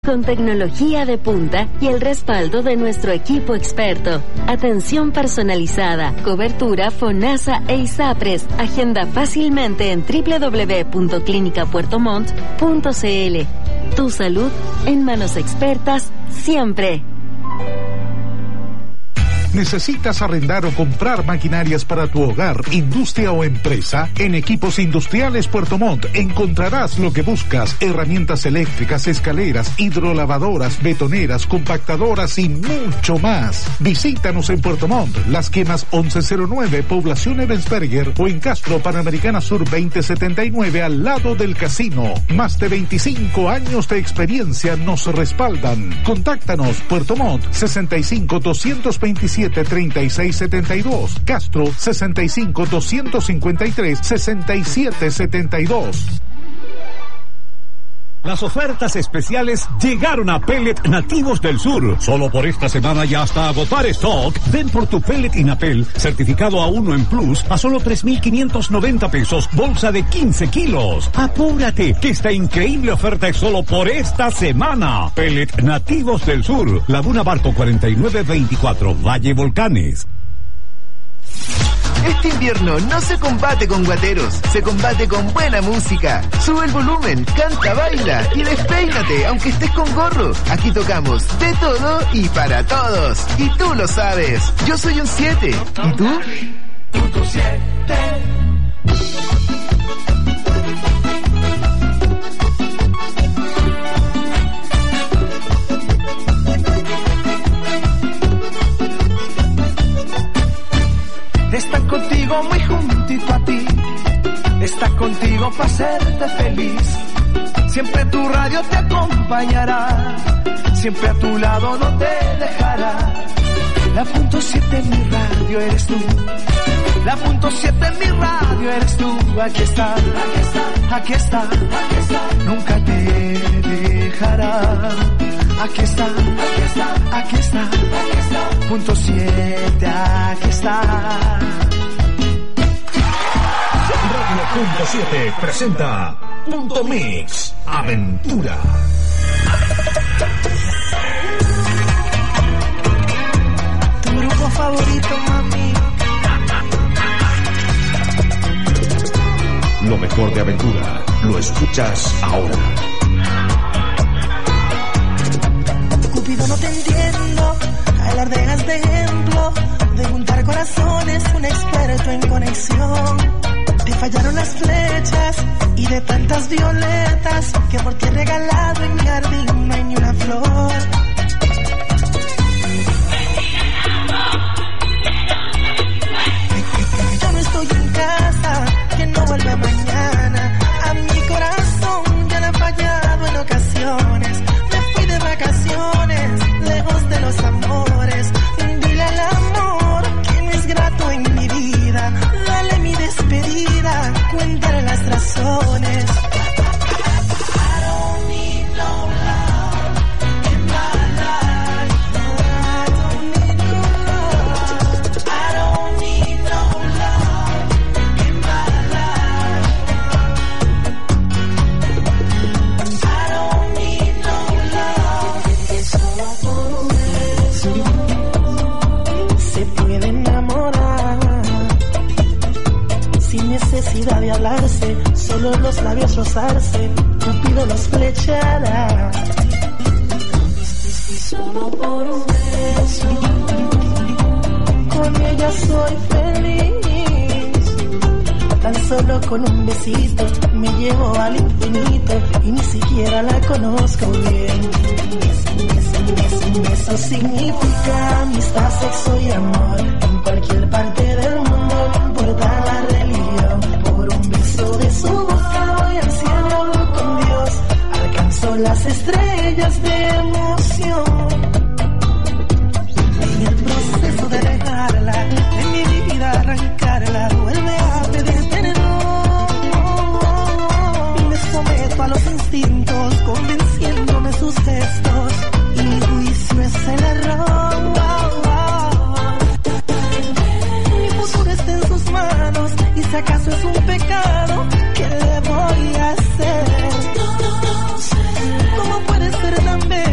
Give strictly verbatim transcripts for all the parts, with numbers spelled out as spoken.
con tecnología de punta y el respaldo de nuestro equipo experto. Atención personalizada, cobertura FONASA e ISAPRES. Agenda fácilmente en doble u doble u doble u punto clínica puerto montt punto c l. Tu salud en manos expertas siempre. ¿Necesitas arrendar o comprar maquinarias para tu hogar, industria o empresa? En Equipos Industriales Puerto Montt encontrarás lo que buscas: herramientas eléctricas, escaleras, hidrolavadoras, betoneras, compactadoras y mucho más. Visítanos en Puerto Montt, Las Quemas once cero nueve, Población Ebensberger, o en Castro, Panamericana Sur veinte setenta y nueve, al lado del casino. Más de veinticinco años de experiencia nos respaldan. Contáctanos: Puerto Montt, sesenta y cinco, doscientos veintisiete, treinta y seis setenta y dos, Castro, sesenta y cinco, doscientos cincuenta y tres, sesenta y siete setenta y dos. Las ofertas especiales llegaron a Pellet Nativos del Sur. Solo por esta semana y hasta agotar stock. Ven por tu pellet Inapel, certificado A uno en Plus, a solo tres mil quinientos noventa pesos, bolsa de quince kilos. Apúrate, que esta increíble oferta es solo por esta semana. Pellet Nativos del Sur, Laguna Barco cuarenta y nueve veinticuatro, Valle Volcanes. Este invierno no se combate con guateros, se combate con buena música. Sube el volumen, canta, baila y despeínate, aunque estés con gorro. Aquí tocamos de todo y para todos. Y tú lo sabes. Yo soy un siete. ¿Y tú? Punto siete. Están contigo muy juntito a ti, está contigo para hacerte feliz. Siempre tu radio te acompañará, siempre a tu lado no te dejará. La punto siete en mi radio eres tú, la punto siete en mi radio eres tú. Aquí está, aquí está, aquí está, aquí está. Nunca te dejará. Aquí está, aquí está, aquí está, aquí está. Punto siete, aquí está. Radio Punto siete presenta Punto Mix Aventura. Tu grupo favorito, mami. Lo mejor de Aventura lo escuchas ahora. Cupido, no te entiendo, alardeas de ejemplo, de juntar corazones, un experto en conexión. Te fallaron las flechas y de tantas violetas que por ti he regalado en mi jardín no hay ni una flor. Yo no estoy en casa, que no vuelve mañana. A mi corazón ya le ha fallado en ocasiones. De vacaciones, lejos de los amores. Dile al amor que no es grato en mi vida. Dale mi despedida, cuéntale las razones. I don't need no love in my life. I don't need no love. I don't need no love in my life. I don't need no love. Solo por un beso se puede enamorar sin necesidad de hablarse, solo los labios rozarse. Cupido los flechará. Solo por un beso con ella soy feliz. Tan solo con un besito me llevo al infinito y ni siquiera la conozco bien. Eso significa amistad, sexo y amor. En cualquier parte del mundo, no importa la religión. Por un beso de su boca voy al cielo con Dios. Alcanzo las estrellas de emoción. En el proceso de dejarla, de mi vida arrancarla, vuelve a pedir perdón. Me someto a los instintos, convenciéndome sus gestos. Y mi juicio es el error. Mi futuro está en sus manos. Y si acaso es un pecado, ¿qué le voy a hacer? ¿Cómo puede ser tan bello?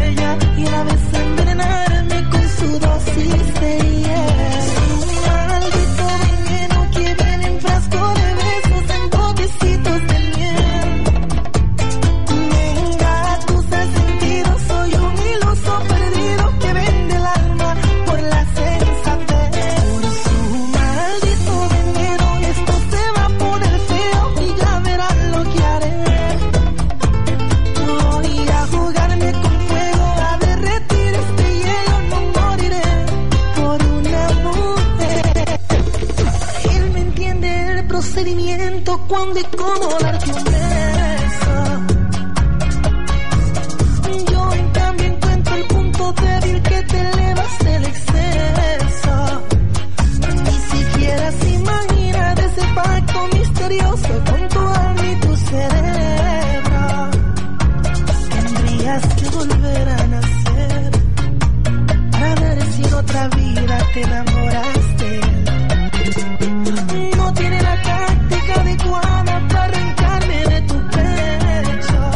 de cómo darte un beso. Yo en cambio encuentro el punto débil que te elevas el exceso. Ni siquiera se imagina de ese pacto misterioso con tu alma y tu cerebro. Tendrías que volver a nacer para ver si en otra vida te enamoraste. No tiene la táctica adecuada para arrancarme de tu pecho.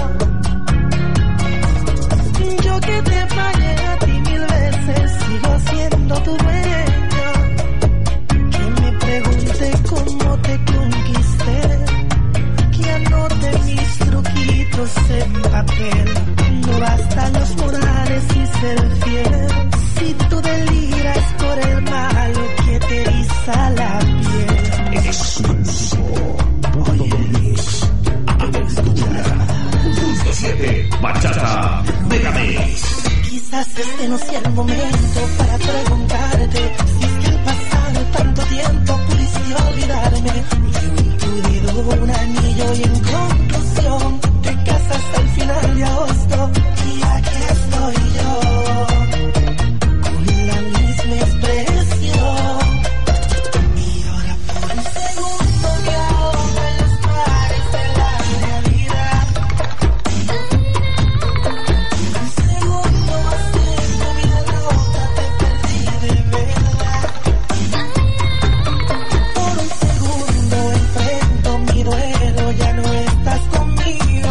Yo que te fallé a ti mil veces, sigo siendo tu dueño. Que me pregunte cómo te conquisté, que anote mis truquitos en papel. No bastan los morales y ser fiel, si tú deliras por el malo que te eriza la piel. Exclusivo. Punto siete. Bachata Megamix. Quizás este no sea el momento para preguntarte si es que al pasar tanto tiempo pudiste olvidarme. Y incluido un anillo y en conclusión te casas al final de agosto. Y aquí estoy yo con la misma expresión. Y ahora por un segundo me ahogo en los mares de la realidad. Un segundo más de tu vida loca te perdí de verdad. Por un segundo enfrento mi duelo, ya no estás conmigo.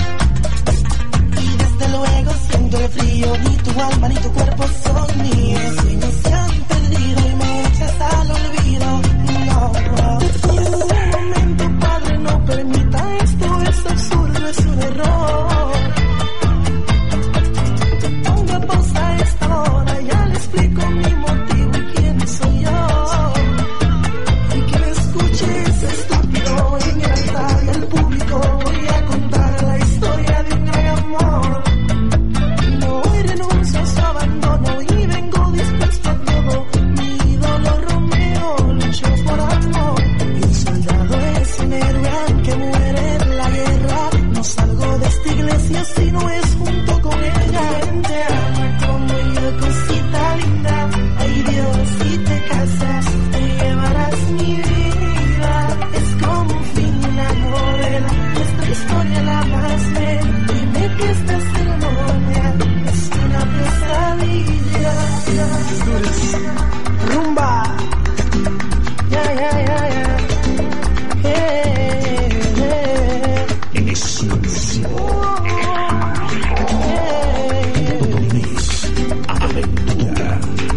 Y desde luego siento el frío, ni tu alma ni tu cuerpo son míos. Sueños se han perdido y me echas al olvido. No, no. Y en un momento, padre, no permita esto, es absurdo, es un error. Ponga pausa a esta hora, ya le explico mi motivo y quién soy yo. Y que me escuches, estúpido, en el altar del público voy a contar la historia de un gran amor. No hoy renuncio a su abandono y vengo dispuesto a todo. Mi ídolo Romeo luchó por amor. Y un soldado es un héroe aunque muere en la guerra. No salgo de esta iglesia si no es junto con ella. Te amo como yo, cosita linda. Ay Dios, si te casas te llevarás mi vida. Es como un fin de una novela, nuestra historia la más bella. Dime que esta ceremonia es una pesadilla. Rumba. Ya, ya, ya, ya. Hey, hey. Exclusivo. Hey. Punto Mix. Aventura.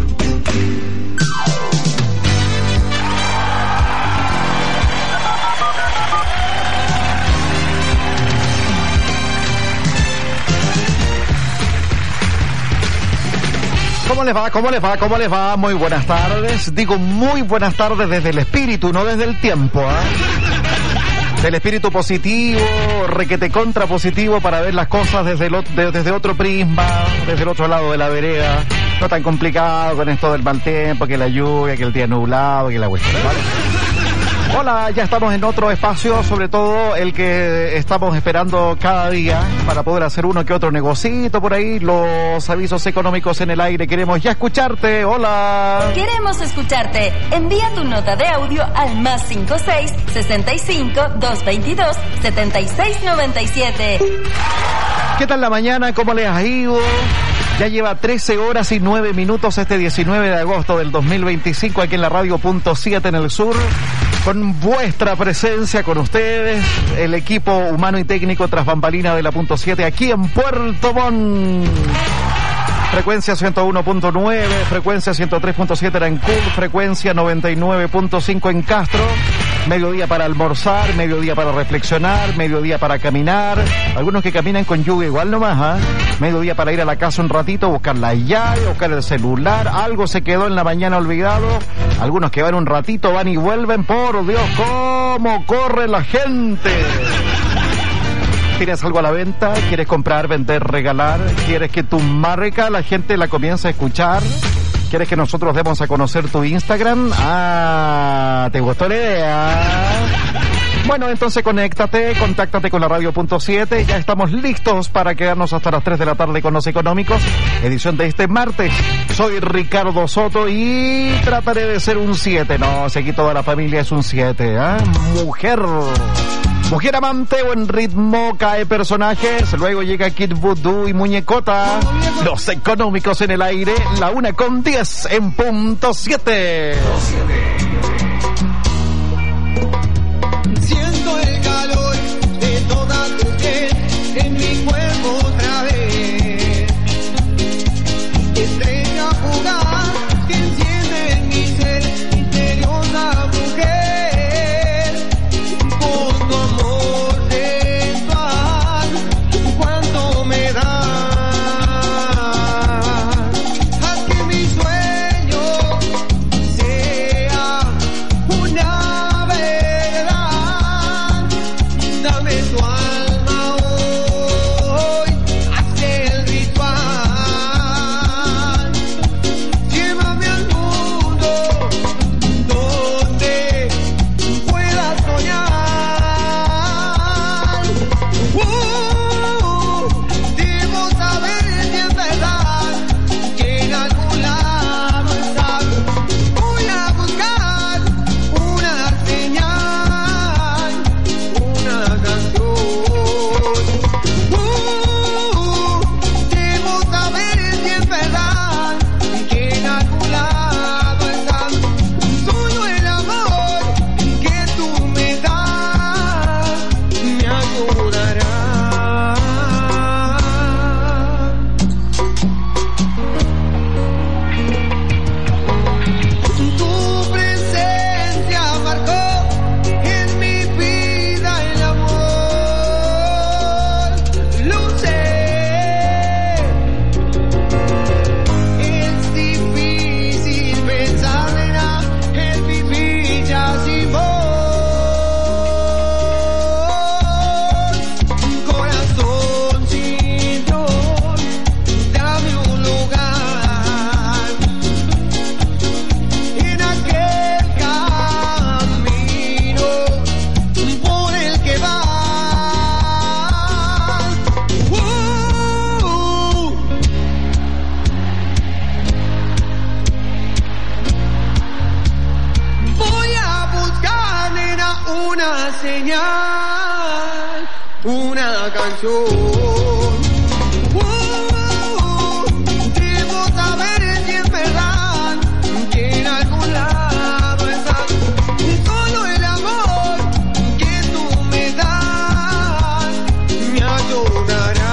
¿Cómo les va? ¿Cómo les va? ¿Cómo les va? Muy buenas tardes. Digo muy buenas tardes desde el espíritu, no desde el tiempo, ¿eh? Del espíritu positivo, requete contrapositivo para ver las cosas desde, el, de, desde otro prisma, desde el otro lado de la vereda. No tan complicado con esto del mal tiempo, que la lluvia, que el día nublado, que la cuestión, ¿vale? Hola, ya estamos en otro espacio, sobre todo el que estamos esperando cada día para poder hacer uno que otro negocito por ahí. Los avisos económicos en el aire. Queremos ya escucharte. Hola. Queremos escucharte. Envía tu nota de audio al más cinco seis, sesenta y cinco, doscientos veintidós, setenta y seis noventa y siete. ¿Qué tal la mañana? ¿Cómo les ha ido? Ya lleva trece horas y nueve minutos este diecinueve de agosto del dos mil veinticinco aquí en la radio punto siete en el sur. Con vuestra presencia, con ustedes, el equipo humano y técnico tras bambalina de la punto siete aquí en Puerto Montt. Frecuencia ciento uno punto nueve, frecuencia ciento tres punto siete en Ancud, frecuencia noventa y nueve punto cinco en Castro. Mediodía para almorzar, mediodía para reflexionar, mediodía para caminar. Algunos que caminan con lluvia igual nomás, ¿eh? Mediodía para ir a la casa un ratito, buscar la llave, buscar el celular. Algo se quedó en la mañana olvidado. Algunos que van un ratito, van y vuelven. Por Dios, cómo corre la gente. ¿Tienes algo a la venta? ¿Quieres comprar, vender, regalar? ¿Quieres que tu marca la gente la comience a escuchar? ¿Quieres que nosotros demos a conocer tu Instagram? Ah, ¿te gustó la idea? Bueno, entonces conéctate, contáctate con la radio punto siete. Ya estamos listos para quedarnos hasta las tres de la tarde con Los Económicos. Edición de este martes. Soy Ricardo Soto y trataré de ser un siete. No, sé que toda la familia es un siete. ¿eh? Mujer. Mujer amante o en ritmo cae personajes. Luego llega Kid Voodoo y Muñecota. Los Económicos en el aire. La una con diez en punto siete. Siento el calor de toda tu piel en mi cuerpo otra vez. Estrella fugaz que enciende en mi ser, misteriosa mujer. Con tu amor sensual, cuánto me das. Haz que mi sueño sea una verdad. Dame tu alma hoy, haz el ritual. Llévame al mundo donde pueda soñar. Uh, debo saber si es verdad que en algún lado estás. Voy a buscar una señal, una canción. Uh, debo saber si es verdad que en algún lado estás. Solo el amor que tú me das me ayudará. Tu presencia marcó en mi vida el amor. Lo sé. Es difícil pensar en el vivir ya sin vos. Corazón sin Dios, dame un lugar en aquel camino por el que vas. Uh, Voy a buscar, nena, una señal, una canción. Uh, Debo saber si es verdad que en algún lado estás. Solo el amor que tú me das me ayudará.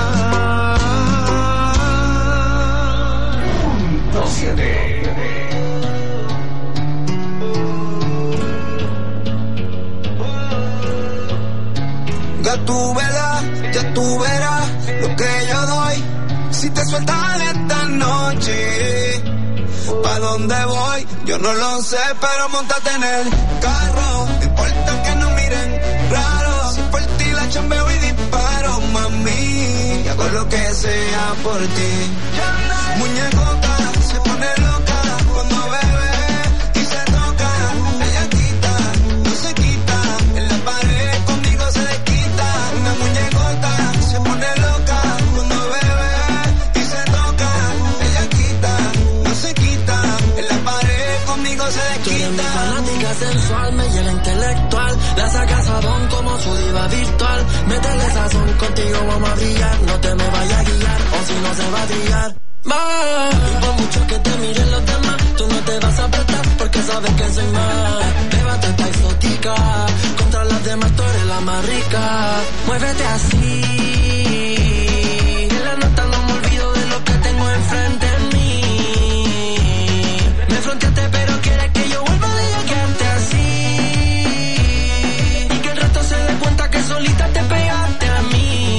Ya tú verás, ya tú verás lo que yo doy. Si te sueltas esta noche, ¿pa' dónde voy? Yo no lo sé, pero montate en el carro. No importa que no miren raro. Si por ti la chambeo y disparo, mami. Hago lo que sea por ti. Muñecota se pone loca cuando bebe y se toca. Ella quita, no se quita. En la pared conmigo se desquita. Una muñecota se pone loca cuando bebe y se toca. Ella quita, no se quita. En la pared conmigo se Tú eres mi desquita. fanática sensual, me llena intelectual. La sacas a don como su diva virtual. Métele sazón, contigo vamos a brillar. No te me vayas a guiar, o si no se va a brillar. Va. Y por mucho que te miren los demás, tú no te vas a apretar porque sabes que soy más. Llévate esta exótica, contra las demás tú eres la más rica. Muévete así, en la nota no me olvido de lo que tengo enfrente de mí. Me fronteaste pero quieres que yo vuelva de ella, quedarte así. Y que el resto se dé cuenta que solita te pegaste a mí.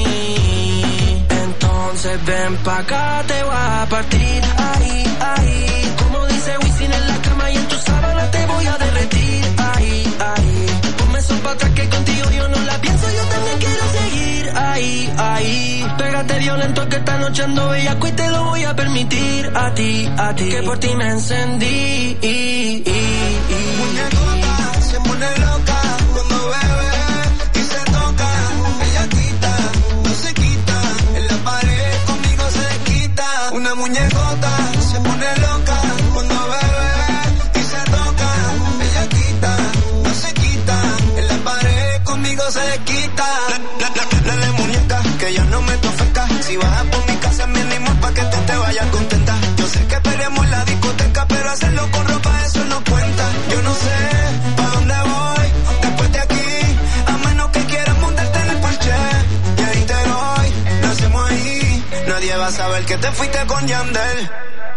Entonces ven pa' acá, te voy a partir ahí, ahí. Como dice Wisin en la cama y en tu sábana te voy a derretir ahí, ahí. Ponme eso pa' atrás que contigo yo no la pienso, yo también quiero seguir ahí, ahí. Pégate violento que esta noche ando bellaco y te lo voy a permitir a ti, a ti. Que por ti me encendí. Muñecota se pone loca cuando bebe Una muñecota se pone loca cuando bebe y se toca. Ella quita, no se quita, en la pared conmigo se desquita. Dale muñeca, que ya no me ofenca. Si vas por mi casa me animo pa' que tú te vayas contenta. Yo sé que peleamos en la discoteca, pero hacerlo con ropa eso no cuenta. Yo no sé pa' dónde voy después de aquí, a menos que quieras montarte en el Porsche. Y ahí te doy, lo hacemos ahí. Nadie va a saber que te fuiste con Yandel.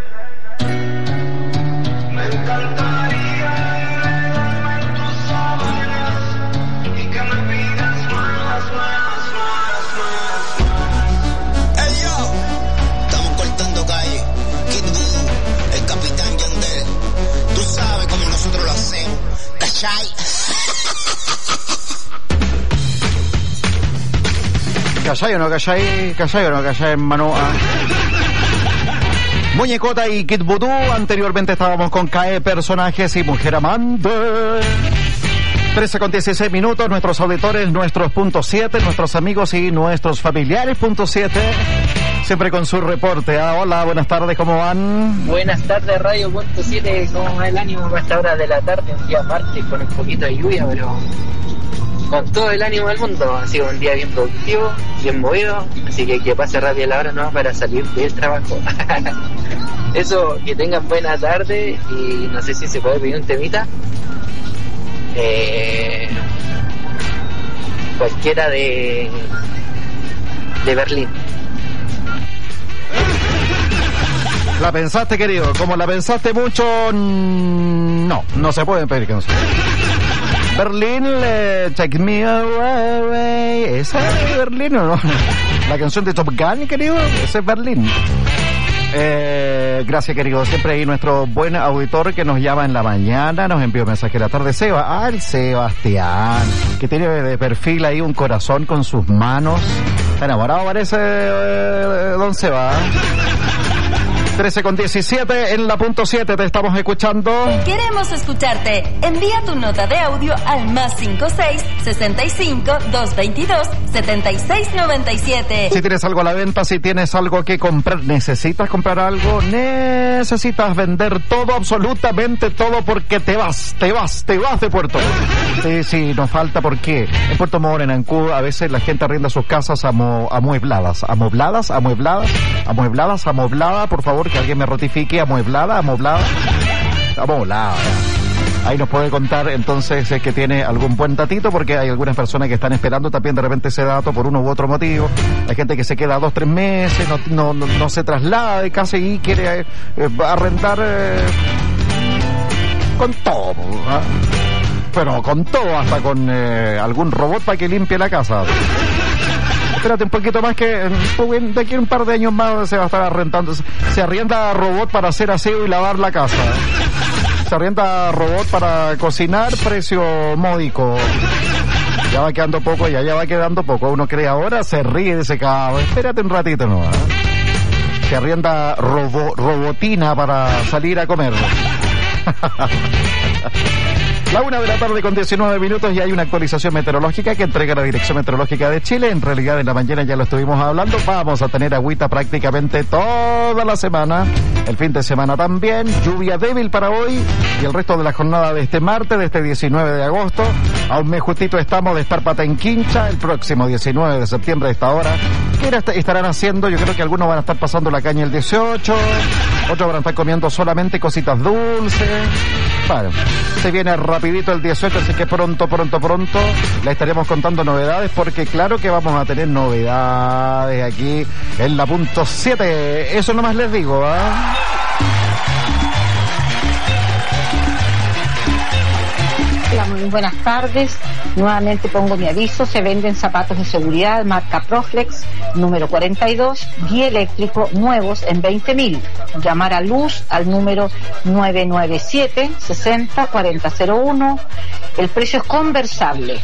Me encantaría verme en tus sábanas y que me pidas más, más, más, más, más. Hey yo, estamos cortando calle. Kid Voodoo, el capitán Yandel. Tú sabes cómo nosotros lo hacemos. ¿Cachai? ¿Cachai o no cachai? ¿Cachai o no cachai, hermano? Ah. Muñecota y Kid Voodoo. Anteriormente estábamos con K E Personajes y Mujer Amante. trece con dieciséis minutos. Nuestros auditores, nuestros punto siete, nuestros amigos y nuestros familiares punto siete. Siempre con su reporte. Ah, hola, buenas tardes, ¿cómo van? Buenas tardes, Radio Punto siete. ¿Cómo va el ánimo a esta hora de la tarde? Un día martes con un poquito de lluvia, pero con todo el ánimo del mundo. Ha sido un día bien productivo, bien movido, así que que pase rápido la hora no para salir del trabajo. Eso, que tengan buena tarde y no sé si se puede pedir un temita. Eh, cualquiera de de Berlín. ¿La pensaste, querido? Como la pensaste mucho, no, no se pueden pedir canciones. Berlín, eh, Take Me Away. ¿Esa es Berlín o no? La canción de Top Gun, querido, ese es Berlín. Eh, gracias, querido. Siempre hay nuestro buen auditor que nos llama en la mañana, nos envió mensaje en la tarde. Seba, ah, el Sebastián, que tiene de perfil ahí un corazón con sus manos. Está enamorado, parece, eh, don Seba. trece con diecisiete en la punto siete, te estamos escuchando. Queremos escucharte. Envía tu nota de audio al más cinco seis, sesenta y cinco, doscientos veintidós, setenta y seis noventa y siete. Si tienes algo a la venta, si tienes algo que comprar, necesitas comprar algo, necesitas vender todo, absolutamente todo, porque te vas, te vas, te vas de Puerto Montt. Sí, sí, nos falta, porque en Puerto Montt, en Ancud, a veces la gente arrienda sus casas amo, amuebladas, amuebladas, amuebladas, amuebladas, amuebladas, por favor, que alguien me ratifique, amueblada, amueblada, amueblada. Ahí nos puede contar entonces si es que tiene algún buen datito, porque hay algunas personas que están esperando también de repente ese dato por uno u otro motivo. Hay gente que se queda dos, tres meses, no, no, no, no se traslada de casa y quiere eh, arrendar eh, con todo, ¿eh? Pero con todo, hasta con eh, algún robot para que limpie la casa. Espérate un poquito más, que de aquí a un par de años más se va a estar rentando. Se arrienda robot para hacer aseo y lavar la casa. Se arrienda robot para cocinar, precio módico. Ya va quedando poco, ya, ya va quedando poco. Uno cree ahora, se ríe de ese cabrón. Espérate un ratito, ¿no? ¿eh? Se arrienda robo, robotina para salir a comer. La una de la tarde con diecinueve minutos y hay una actualización meteorológica que entrega la Dirección Meteorológica de Chile. En realidad en la mañana ya lo estuvimos hablando. Vamos a tener agüita prácticamente toda la semana. El fin de semana también. Lluvia débil para hoy y el resto de la jornada de este martes, de este diecinueve de agosto. A un mes justito estamos de estar pata en quincha. El próximo diecinueve de septiembre de esta hora. ¿Qué estarán haciendo? Yo creo que algunos van a estar pasando la caña el dieciocho. Otros van a estar comiendo solamente cositas dulces. Bueno, se viene rapidito el dieciocho, así que pronto, pronto, pronto le estaremos contando novedades, porque claro que vamos a tener novedades aquí en la punto siete. Eso nomás les digo, ¿ah? ¿eh? Hola, muy buenas tardes. Nuevamente pongo mi aviso. Se venden zapatos de seguridad marca Proflex número cuarenta y dos, dieléctrico, nuevos en veinte mil. Llamar a Luz al número nueve nueve siete, sesenta, cuarenta cero uno. El precio es conversable.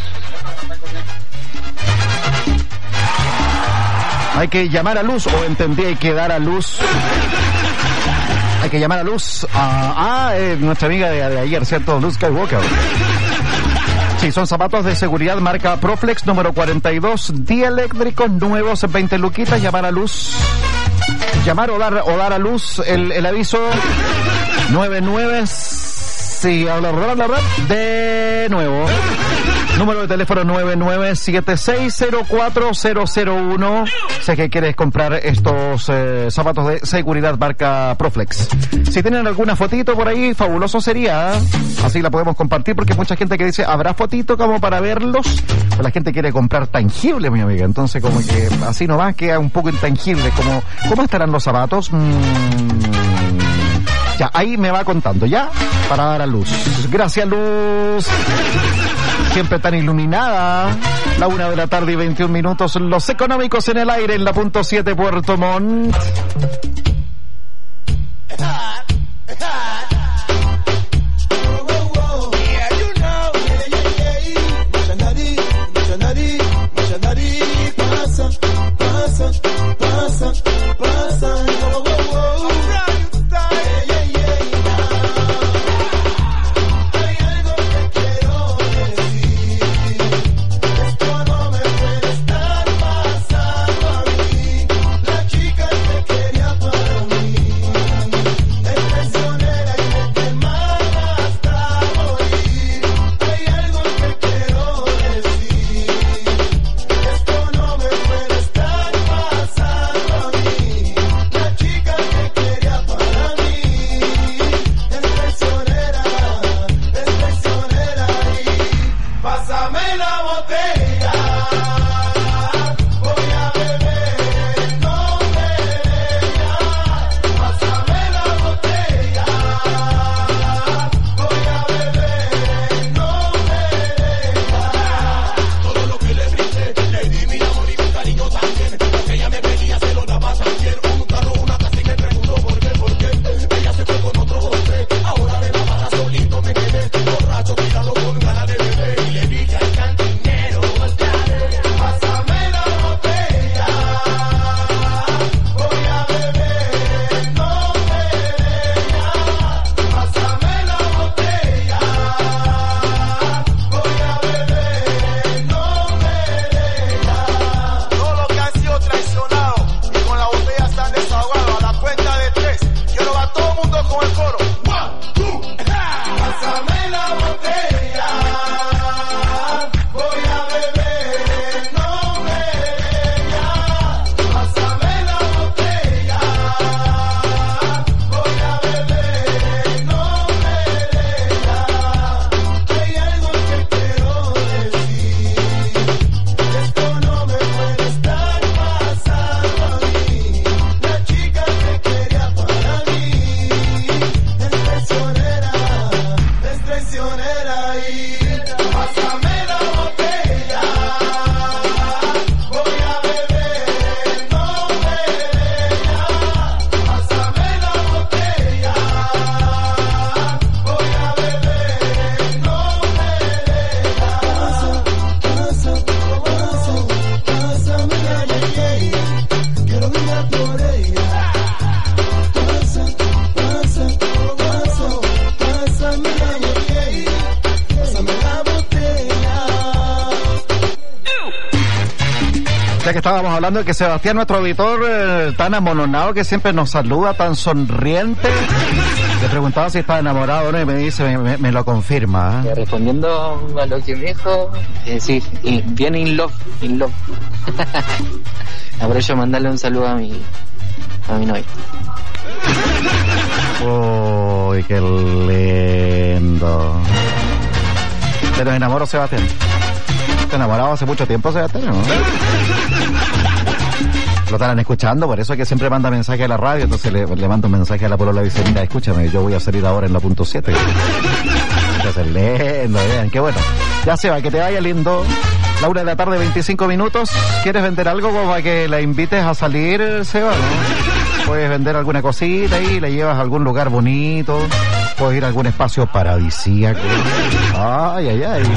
Hay que llamar a Luz, o entendí, hay que dar a Luz. Hay que llamar a Luz. A, a eh, nuestra amiga de, de ayer, ¿cierto? Luz Skywalker. Sí, son zapatos de seguridad marca Proflex número cuarenta y dos, dieléctricos, nuevos en veinte luquitas. Llamar a Luz. llamar o dar, o dar a luz el, el aviso nueve nueve. Sí, habla, habla, habla, de nuevo. Número de teléfono nueve nueve siete seis cero cuatro cero cero uno. Sé que quieres comprar estos eh, zapatos de seguridad marca Proflex. Si tienen alguna fotito por ahí, fabuloso sería. Así la podemos compartir porque hay mucha gente que dice, ¿habrá fotito como para verlos? Pues la gente quiere comprar tangible, mi amiga. Entonces como que así no va, queda un poco intangible. Como, ¿cómo estarán los zapatos? Mm... Ya, ahí me va contando, ¿ya? Para dar a luz. Gracias, Luz. Siempre tan iluminada. La una de la tarde y veintiún minutos. Los económicos en el aire en la punto siete Puerto Montt. Pasa, pasa, pasa, pasa. Estábamos hablando de que Sebastián, nuestro auditor, eh, tan amononado que siempre nos saluda, tan sonriente. Le preguntaba si estaba enamorado, ¿no? Y me dice, me, me, me lo confirma. ¿eh? Respondiendo a lo que me dijo, eh, sí, y bien in love, in love. Aprovecho mandarle un saludo a mi, a mi novia. Uy, qué lindo. ¿Te nos enamoró, Sebastián? ¿Te enamorado hace mucho tiempo, Sebastián? ¿No? Lo estarán escuchando, por eso es que siempre manda mensaje a la radio. Entonces le, le mando un mensaje a la polola y dice, mira, escúchame, yo voy a salir ahora en la punto siete. Entonces, lindo, vean, qué bueno. Ya se va, que te vaya lindo. La una de la tarde, veinticinco minutos. ¿Quieres vender algo para que la invites a salir, Seba? ¿No? Puedes vender alguna cosita y le llevas a algún lugar bonito. Puedes ir a algún espacio paradisíaco. Ay, ay, ay.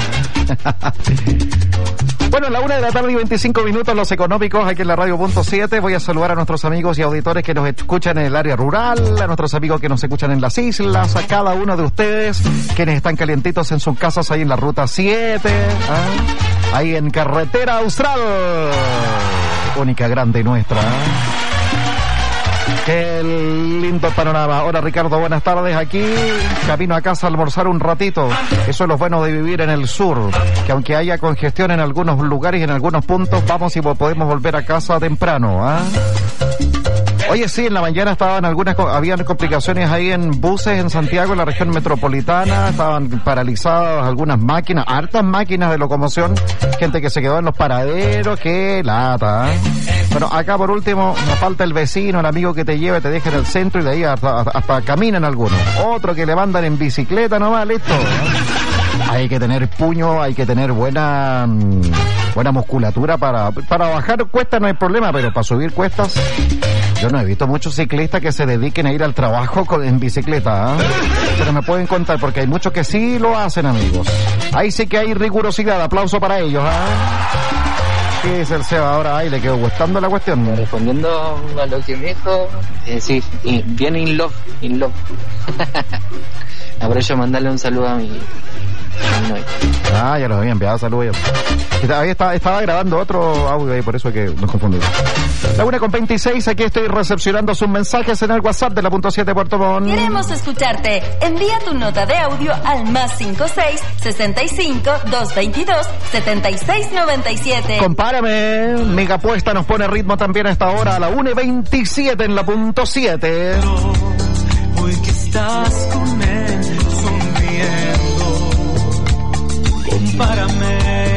Bueno, la una de la tarde y veinticinco minutos, los económicos aquí en la radio punto siete. Voy a saludar a nuestros amigos y auditores que nos escuchan en el área rural, a nuestros amigos que nos escuchan en las islas, a cada uno de ustedes, quienes están calientitos en sus casas ahí en la ruta siete, ¿eh? Ahí en Carretera Austral, única grande nuestra. ¿Eh? Qué lindo panorama. Hola Ricardo, buenas tardes. Aquí, camino a casa a almorzar un ratito. Eso es lo bueno de vivir en el sur, que aunque haya congestión en algunos lugares y en algunos puntos, vamos y podemos volver a casa temprano, ¿ah? Oye, sí, en la mañana estaban algunas, habían complicaciones ahí en buses en Santiago, en la región metropolitana, estaban paralizadas algunas máquinas, hartas máquinas de locomoción, gente que se quedó en los paraderos, qué lata, ¿eh? Bueno, acá por último, nos falta el vecino, el amigo que te lleve, te deje en el centro y de ahí hasta, hasta caminan algunos. Otro que le mandan en bicicleta nomás, listo, ¿eh? Hay que tener puño, hay que tener buena buena musculatura para, para bajar cuestas no hay problema, pero para subir cuestas... Yo no he visto muchos ciclistas que se dediquen a ir al trabajo con, en bicicleta, ¿eh? Pero me pueden contar porque hay muchos que sí lo hacen, amigos. Ahí sí que hay rigurosidad, aplauso para ellos, ¿eh? ¿Qué es el Seba ahora? Ahí le quedó gustando la cuestión. Respondiendo a lo que me dijo, eh, sí, bien in love, in love. Aprovecho de mandarle un saludo a mi... Ah, ya los había enviado, saludos. Ahí estaba, estaba grabando otro audio ahí, por eso es que nos confundimos. La una con veintiséis, aquí estoy recepcionando sus mensajes en el WhatsApp de la punto siete Puerto Montt. Queremos escucharte. Envía tu nota de audio al más cinco seis, sesenta y cinco, doscientos veintidós, setenta y seis noventa y siete. Compárame, Mega Puesta nos pone ritmo también a esta hora, a la una y veintisiete en la punto siete. Hoy que estás con él, sonriendo, compárame.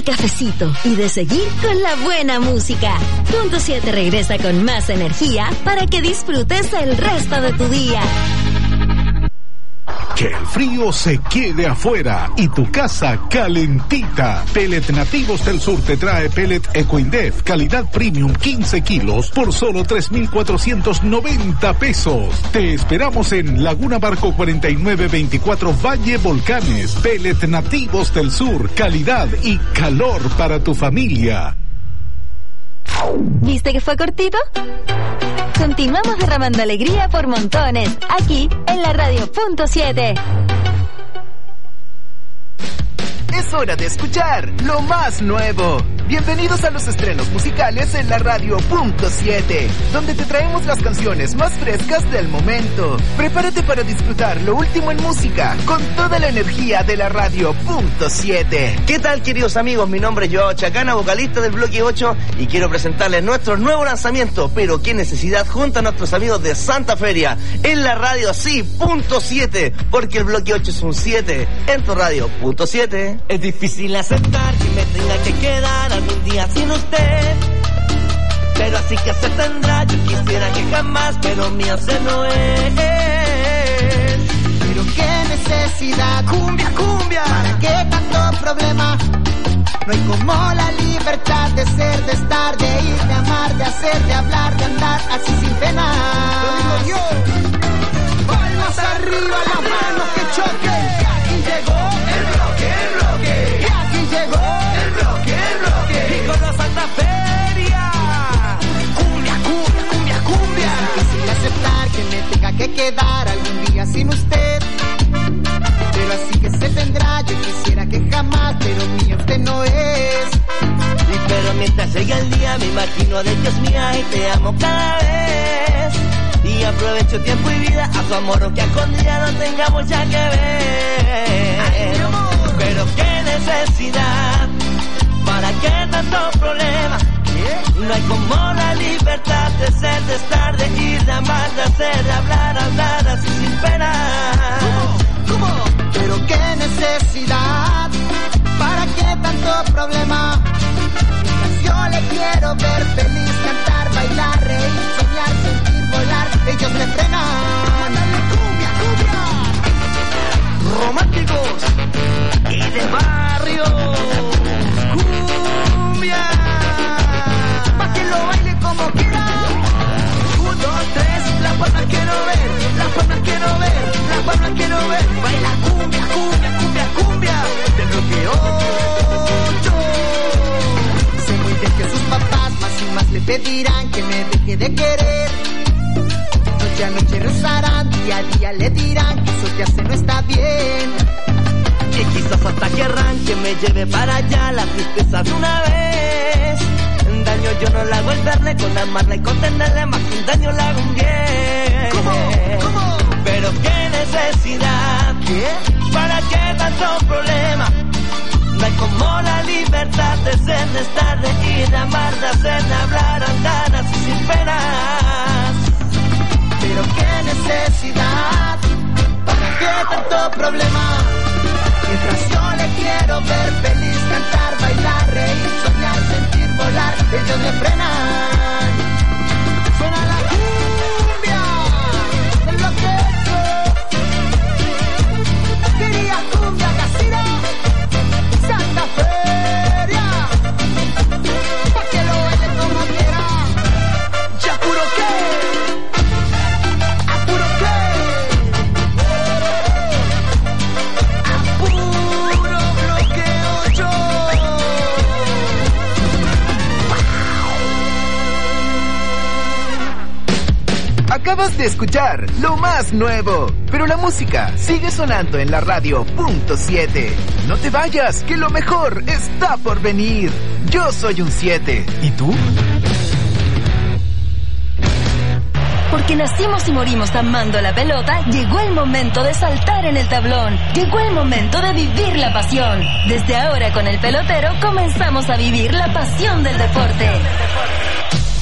cafecito y de seguir con la buena música. Punto siete regresa con más energía para que disfrutes el resto de tu día. Que el frío se quede afuera y tu casa calentita. Pellet Nativos del Sur te trae pellet Ecoindef, calidad premium quince kilos por solo tres mil cuatrocientos noventa pesos. Te esperamos en Laguna Barco cuarenta y nueve veinticuatro Valle Volcanes. Pellet Nativos del Sur, calidad y calor para tu familia. ¿Viste que fue cortito? Continuamos derramando alegría por montones, aquí en la radio punto siete. Es hora de escuchar lo más nuevo. Bienvenidos a los estrenos musicales en la radio punto siete, donde te traemos las canciones más frescas del momento. Prepárate para disfrutar lo último en música con toda la energía de la radio punto siete. ¿Qué tal, queridos amigos? Mi nombre es Joao Chacana, vocalista del Bloque ocho, y quiero presentarles nuestro nuevo lanzamiento, Pero qué necesidad, junto a nuestros amigos de Santa Feria, en la radio sí punto siete, porque el Bloque ocho es un siete en tu radio punto siete. Es difícil aceptar que me tenga que quedar algún día sin usted, pero así que se tendrá. Yo quisiera que jamás, pero mío se no es. Pero qué necesidad, cumbia, cumbia, ¿para qué tanto problema? No hay como la libertad de ser, de estar, de ir, de amar, de hacer, de hablar, de andar así sin pena. Lo digo yo. Palmas arriba, las manos que choquen. Que aquí llegó el bloque, el bloque. Que aquí llegó el bloque, el bloque. Y con la Santa Feria. Cumbia, cumbia, cumbia, cumbia. Es difícil aceptar que me tenga que quedar algún día sin usted, pero así que se tendrá. Yo quisiera que jamás, pero mío usted no es. Y pero mientras llegue el día me imagino de Dios mía y te amo cada vez. Y aprovecho tiempo y vida a tu amor, aunque a escondida no tengamos ya que ver. Ay, mi amor. Pero qué necesidad, ¿para qué tanto problema? No hay como la libertad de ser, de estar, de ir, de amar, de hacer, de hablar, hablar así sin pena. ¿Cómo? ¿Cómo? Pero qué necesidad, ¿para qué tanto problema? Mientras yo le quiero ver feliz, cantar, bailar, reír, soñar, sentir, volar, ellos me frenan. ¡Dale cumbia, cumbia! Románticos y de barrio, cumbia, pa' que lo baile como quiera. Un, dos, tres, las palmas quiero ver, las palmas quiero ver, las palmas quiero ver. Baila cumbia, cumbia, cumbia, cumbia, del Bloque ocho. Sé muy bien que sus papás más y más le pedirán que me deje de querer. Noche a noche rezarán, día a día le dirán que eso que hace no está bien. Que quizás hasta querrán que me lleve para allá la tristeza de una vez. Daño yo no le hago el verle, con amarla y contenerle, más que un daño le hago un bien. ¿Cómo? ¿Cómo? Pero qué necesidad, ¿qué? ¿Para qué tanto problema? No hay como la libertad de ser, de estar, de ir, de amar, de hacer, de hablar, andar así sin penas. Pero qué necesidad, ¿para qué tanto problema? Mientras yo le quiero ver feliz, cantar, bailar, reír, soñar, sentir, volar, ellos me frenan. Suena la cumbia del Bloque ocho. Quería cumbia casera, Santa Feria, pa' que lo baile como quiera. Ya puro qué, a puro qué, a puro Bloque ocho. Acabas de escuchar lo más nuevo, pero la música sigue sonando en la radio punto siete. No te vayas, que lo mejor está por venir. Yo soy un siete. ¿Y tú? Porque nacimos y morimos amando la pelota, llegó el momento de saltar en el tablón. Llegó el momento de vivir la pasión. Desde ahora con el pelotero comenzamos a vivir la pasión del deporte.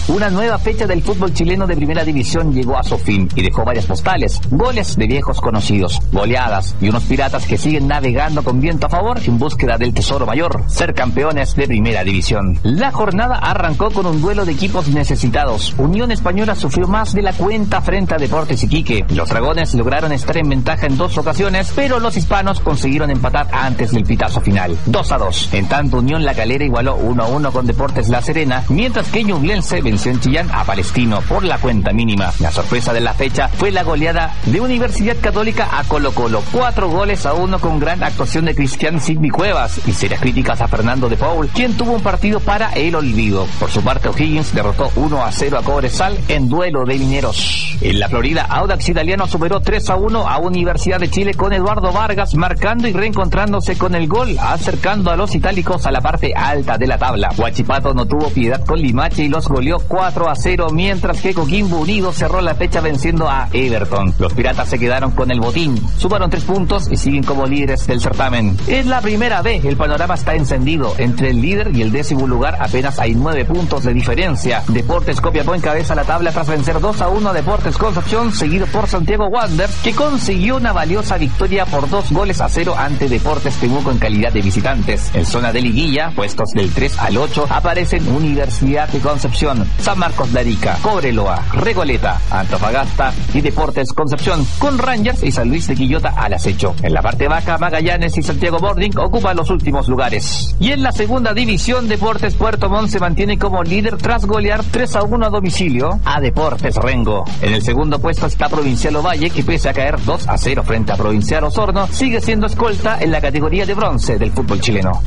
Una nueva fecha del fútbol chileno de primera división llegó a su fin y dejó varias postales, goles de viejos conocidos, goleadas y unos piratas que siguen navegando con viento a favor en búsqueda del tesoro mayor, ser campeones de primera división. La jornada arrancó con un duelo de equipos necesitados. Unión Española sufrió más de la cuenta frente a Deportes Iquique. Los dragones lograron estar en ventaja en dos ocasiones, pero los hispanos consiguieron empatar antes del pitazo final, dos a dos. En tanto, Unión La Calera igualó uno a uno con Deportes La Serena, mientras que Ñublense venció en Chillán a Palestino por la cuenta mínima. La sorpresa de la fecha fue la goleada de Universidad Católica a Colo Colo, cuatro goles a uno con gran actuación de Cristian Sidney Cuevas y serias críticas a Fernando de Paul, quien tuvo un partido para el olvido. Por su parte, O'Higgins derrotó uno a cero a Cobresal en duelo de mineros. En la Florida, Audax Italiano superó tres a uno a Universidad de Chile con Eduardo Vargas marcando y reencontrándose con el gol, acercando a los itálicos a la parte alta de la tabla. Huachipato no tuvo piedad con Limache y los goleó cuatro a cero, mientras que Coquimbo Unido cerró la fecha venciendo a Everton. Los piratas se quedaron con el botín, sumaron tres puntos y siguen como líderes del certamen. Es la primera vez, el panorama está encendido. Entre el líder y el décimo lugar apenas hay nueve puntos de diferencia. Deportes Copiapó encabeza la tabla tras vencer dos a uno a Deportes Concepción, seguido por Santiago Wanderers, que consiguió una valiosa victoria por dos goles a cero ante Deportes Temuco en calidad de visitantes. En zona de liguilla, puestos del tres al ocho, aparecen Universidad de Concepción, San Marcos de Arica, Cobreloa, Recoleta, Antofagasta y Deportes Concepción, con Rangers y San Luis de Quillota al acecho. En la parte baja, Magallanes y Santiago Morning ocupan los últimos lugares. Y en la segunda división, Deportes Puerto Montt se mantiene como líder tras golear tres a uno a domicilio a Deportes Rengo. En el segundo puesto está Provincial Ovalle, que pese a caer dos a cero frente a Provincial Osorno, sigue siendo escolta en la categoría de bronce del fútbol chileno.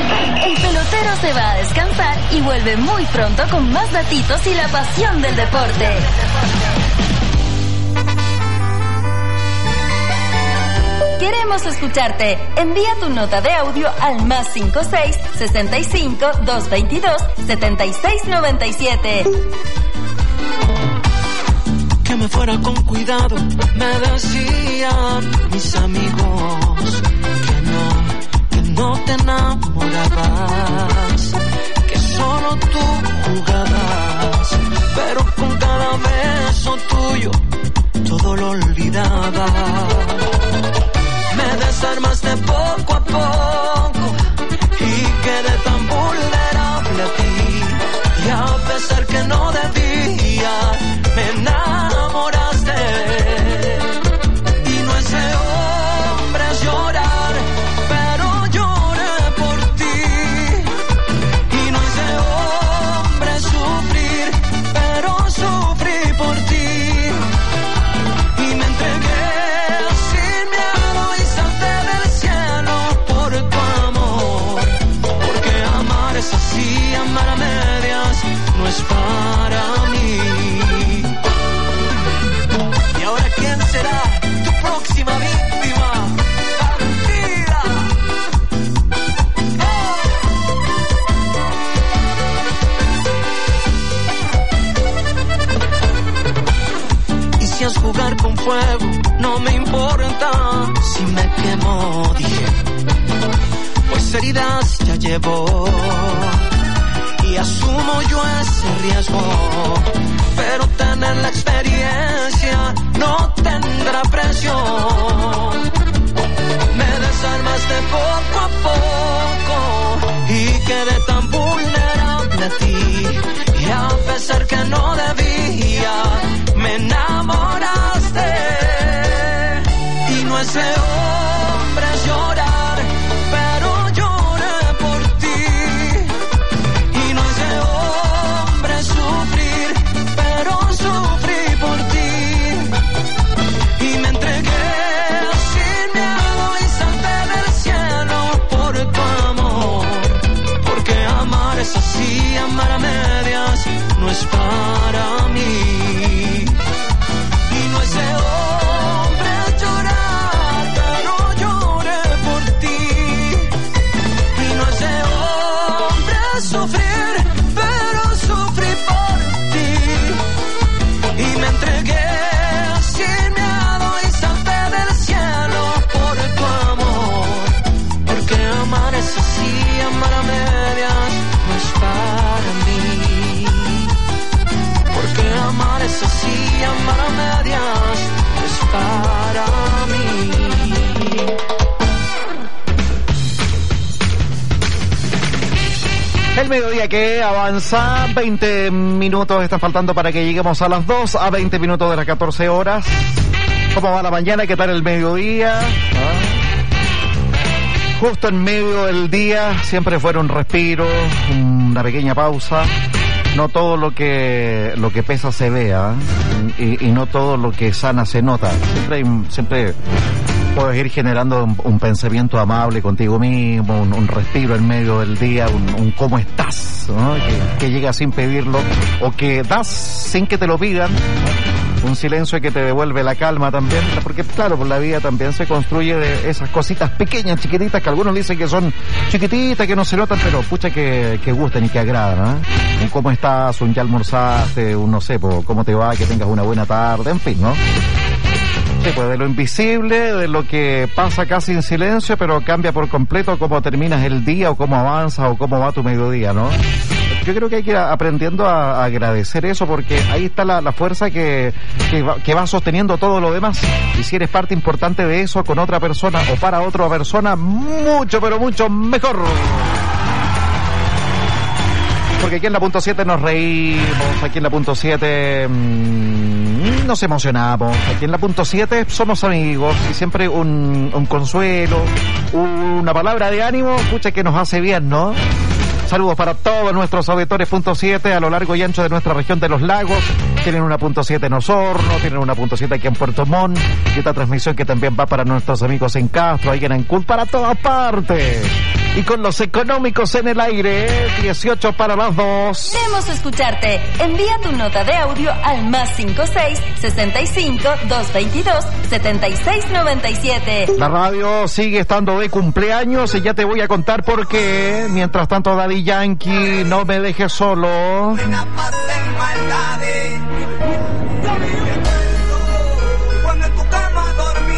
El pelotero se va a descansar y vuelve muy pronto con más datitos y la pasión del deporte. Queremos escucharte. Envía tu nota de audio al más cinco seis, sesenta y cinco, doscientos veintidós, setenta y seis noventa y siete. Que me fuera con cuidado, me decían mis amigos que no, que no te enamorabas, que solo tú jugabas, pero con cada beso tuyo todo lo olvidaba. Me desarmaste poco a poco y quedé tan vulnerable a ti, y a pesar que no debía, me enamoraste. Y no es de hombres llorar, pero lloré por ti. Y no es de hombres sufrir, pero sufrí por ti. Y me entregué sin miedo y salté del cielo por tu amor. Porque amar es así, amar a medias no es para mí. Y ahora, ¿quién será tu próxima víctima? ¡Partida! ¡Oh! Y si es jugar con fuego, no me importa si me quemo, dije, pues heridas ya llevo y asumo yo ese riesgo, pero tener la experiencia no tendrá precio. Me desarmaste poco a poco y quedé tan vulnerable a ti, y a pesar que no debía, me enamoraste. Y no es de hombres llorar, pero lloré por ti. Y no es de hombres sufrir, pero sufrí por ti. Y me entregué sin miedo y salté del cielo por tu amor. Porque amar es así, amar a medias no es para mí. Y no es de hombres llorar, pero lloré por ti. Y no es de hombres sufrir, pero sufrí por ti. Y me entregué sin miedo y salté del cielo por tu amor. Porque amar es así, amar a medias no es para mí. mediodía que avanza, veinte minutos están faltando para que lleguemos a las dos, a veinte minutos de las catorce horas. ¿Cómo va la mañana? ¿Qué tal el mediodía? ¿Ah? Justo en medio del día, siempre fuera un respiro, una pequeña pausa. No todo lo que lo que pesa se vea, ¿eh? y, y no todo lo que sana se nota. Siempre hay, siempre puedes ir generando un, un pensamiento amable contigo mismo, un, un respiro en medio del día, un, un cómo estás, ¿no? que, que llega sin pedirlo o que das sin que te lo pidan. Un silencio que te devuelve la calma también, porque claro, por la vida también se construye de esas cositas pequeñas, chiquititas, que algunos dicen que son chiquititas, que no se notan, pero pucha que, que gustan y que agradan, ¿eh? Un cómo estás, un ya almorzaste, un no sé, po, cómo te va, que tengas una buena tarde, en fin, ¿no? Sí, pues de lo invisible, de lo que pasa casi en silencio, pero cambia por completo cómo terminas el día, o cómo avanzas, o cómo va tu mediodía, ¿no? Yo creo que hay que ir aprendiendo a, a agradecer eso, porque ahí está la, la fuerza que, que, va, que va sosteniendo todo lo demás. Y si eres parte importante de eso con otra persona o para otra persona, mucho, pero mucho mejor. Porque aquí en la punto siete nos reímos, aquí en la punto siete mmm, nos emocionamos, aquí en la punto siete somos amigos y siempre un, un consuelo, una palabra de ánimo, escucha, que nos hace bien, ¿no? Saludos para todos nuestros auditores punto siete a lo largo y ancho de nuestra región de los lagos. Tienen una punto siete en Osorno, tienen una punto siete aquí en Puerto Montt, y esta transmisión que también va para nuestros amigos en Castro, ahí en Ancud, para todas partes. Y con los económicos en el aire, dieciocho para las dos. Queremos escucharte. Envía tu nota de audio al más cinco seis, sesenta y cinco, doscientos veintidós, setenta y seis noventa y siete. La radio sigue estando de cumpleaños y ya te voy a contar por qué. Mientras tanto, Daddy Yankee, no me dejes solo. Cuando en tu cama dormí,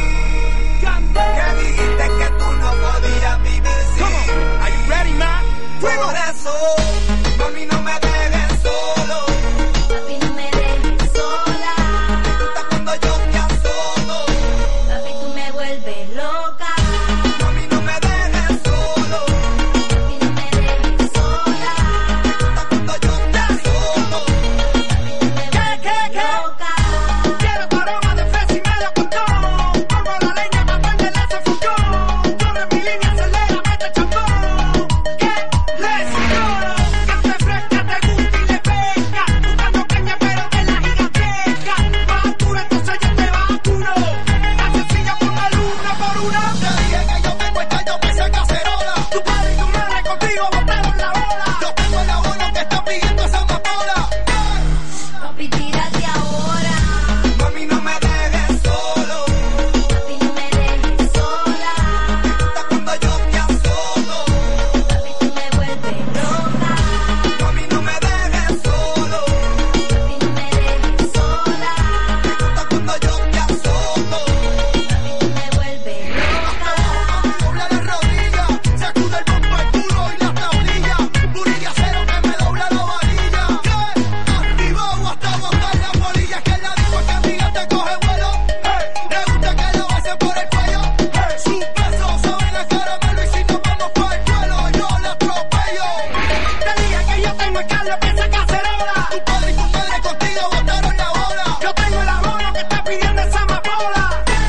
que dijiste que tú no podías vivir sin. Are you ready, man? Por eso, mami, no me dejes solo. Papi, no me dejes sola. Me gusta cuando yo te azoto. Papi, tú me vuelves loca. Mami, no me dejes solo. Papi, no me dejes sola. Me gusta cuando yo te azoto. ¿Qué, qué, qué? Loca. Quiero tu aroma de fresa y medio condón. Pongo la leña para prenderle ese fogón. Corre mi línea, acelera, mete chambón. ¿Qué? Let's go. Que te fresca, te gusta y le pesca. Buscando caña pero en la gigantesca. Más dura, entonces yo te vacuno. Más sencilla, póngalo uno por uno. Te dije que yo tengo esta, yo pensé cacerola. Tu padre y tu madre contigo botaron la bola. Yo tengo el abono que está pidiendo esa amapola. Papi, tírate ahora. Mami, no me dejes solo. Papi, no me dejes sola. Me gusta cuando yo te azoto. Papi, tú me vuelves loca. Mami, no me dejes solo. Papi, no me dejes sola. Me gusta cuando yo te azoto. Papi, tú me vuelves loca. Dobla la rodilla, sacude el bombo, el duro y las tablillas. Booty de acero que me dobla la varilla. ¿Qué? Activado hasta botar la polilla. Que la digo que amiga te coge vuelo. Hey, le gusta que lo besen por el cuello. Hey, sus besos saben a caramelo y si nos vamos por el suelo yo la atropello. Te dije que yo tengo el caldo que se cacerola. Tu padre y tu madre contigo botaron la bola. Yo tengo el abono que está pidiendo esa amapola.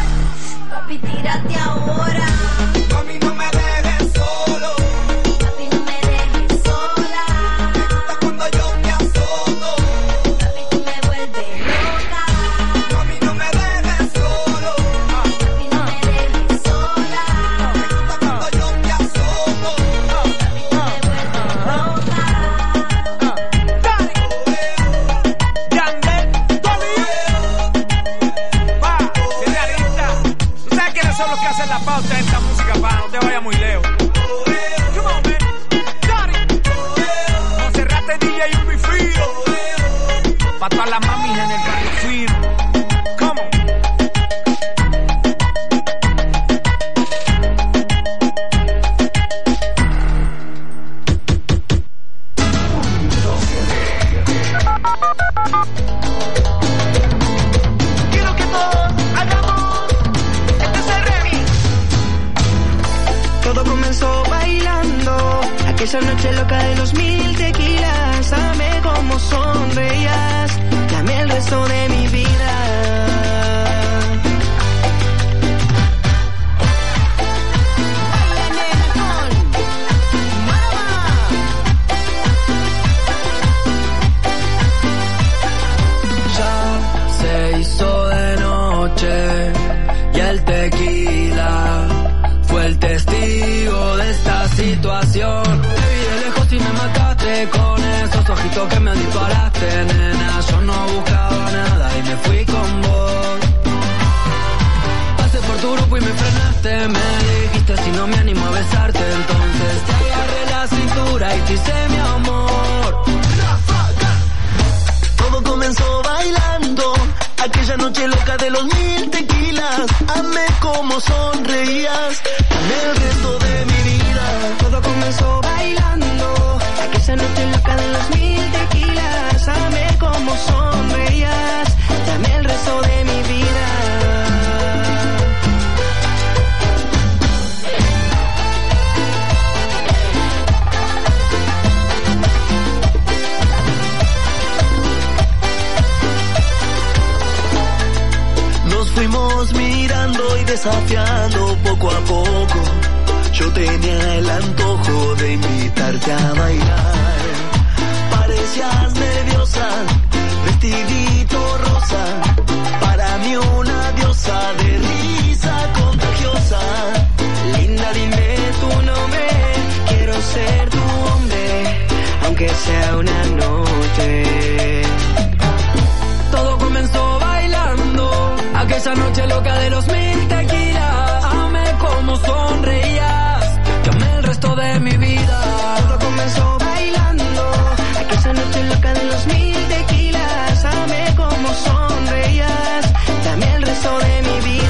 Papi, tírate ahora. Mami, no me dejes solo. Papi, no me dejes sola. Me gusta cuando yo te azoto. Papi, tú me vuelves loca. Mami, no me dejes solo. Papi, no me dejes sola. Me gusta cuando yo te azoto. Papi, tú me vuelves loca. Yandel, va, realista. ¿Tú sabes quiénes son los que hacen la pauta de esta música para no te vaya muy lejos? Come on, man. Daddy. Monserrate, D J y Frío. Pa' todas las mamis en el barrio fino. Come on. Quiero que todos hagamos este es el remix. Todo comenzó bailando aquella Aquella noche loca de los mil tequilas, amé como sonreías, te amé el resto de mi vida. Y el tequila fue el testigo de esta situación. Te vi de lejos y me mataste con esos ojitos que me disparaste, nena. Yo no buscaba nada y me fui con vos. Pasé por tu grupo y me frenaste. Me dijiste si no me animo a besarte, entonces te agarré la cintura y te hice mi amor. Todo comenzó bailando, aquella noche loca de los mil tequilas, amé como sonreías, amé el resto de mi vida. Todo comenzó bailando, aquella noche loca de los mil tequilas, amé como sonreías, te amé el resto de mi vida. Fuimos mirando y desafiando poco a poco. Yo tenía el antojo de invitarte a bailar. Parecías nerviosa, vestidito rosa, para mí una diosa de risa contagiosa. Linda, dime tu nombre, quiero ser tu hombre, aunque sea una noche. Todo comenzó bailando, aquella noche loca de los mil tequilas, amé como sonreías, te amé el resto de mi vida. Todo comenzó bailando, aquella noche loca de los mil tequilas, amé como sonreías, te amé el resto de mi vida.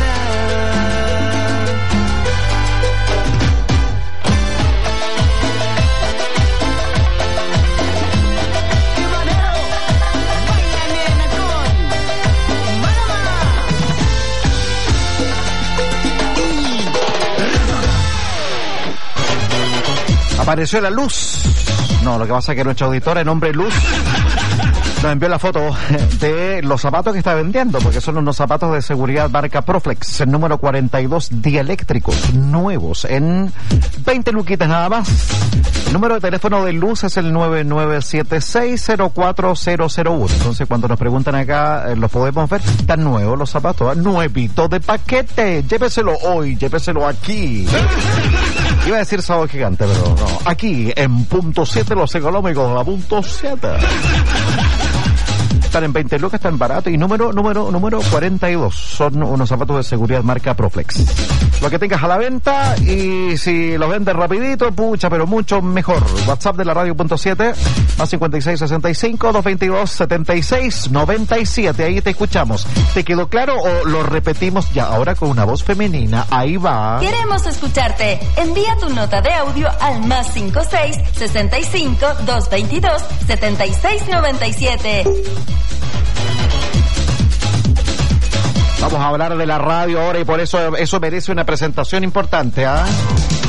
Apareció la luz. No, lo que pasa es que nuestra auditora, en nombre de Luz, nos envió la foto de los zapatos que está vendiendo, porque son unos zapatos de seguridad marca Proflex, el número cuarenta y dos dieléctricos, nuevos, en veinte luquitas nada más. El número de teléfono de Luz es el nueve nueve siete seis cero cuatro cero cero uno. Entonces, cuando nos preguntan acá, eh, los podemos ver. Están nuevos los zapatos, ¿eh? Nuevitos de paquete. Lléveselo hoy, lléveselo aquí. Iba a decir sábado gigante, pero no. Aquí, en punto siete, los económicos, la punto siete. Están en veinte lucas, están baratos. Y número, número, número cuarenta y dos. Son unos zapatos de seguridad marca Proflex. Lo que tengas a la venta, y si los vendes rapidito, pucha, pero mucho mejor. WhatsApp de la radio punto siete, más cincuenta y seis sesenta y cinco, doscientos veintidós, setenta y seis noventa y siete. Ahí te escuchamos. ¿Te quedó claro o lo repetimos ya ahora con una voz femenina? Ahí va. Queremos escucharte. Envía tu nota de audio al más cincuenta y seis sesenta y cinco, doscientos veintidós, setenta y seis noventa y siete. Vamos a hablar de la radio ahora, y por eso eso merece una presentación importante, ¿ah? ¿eh?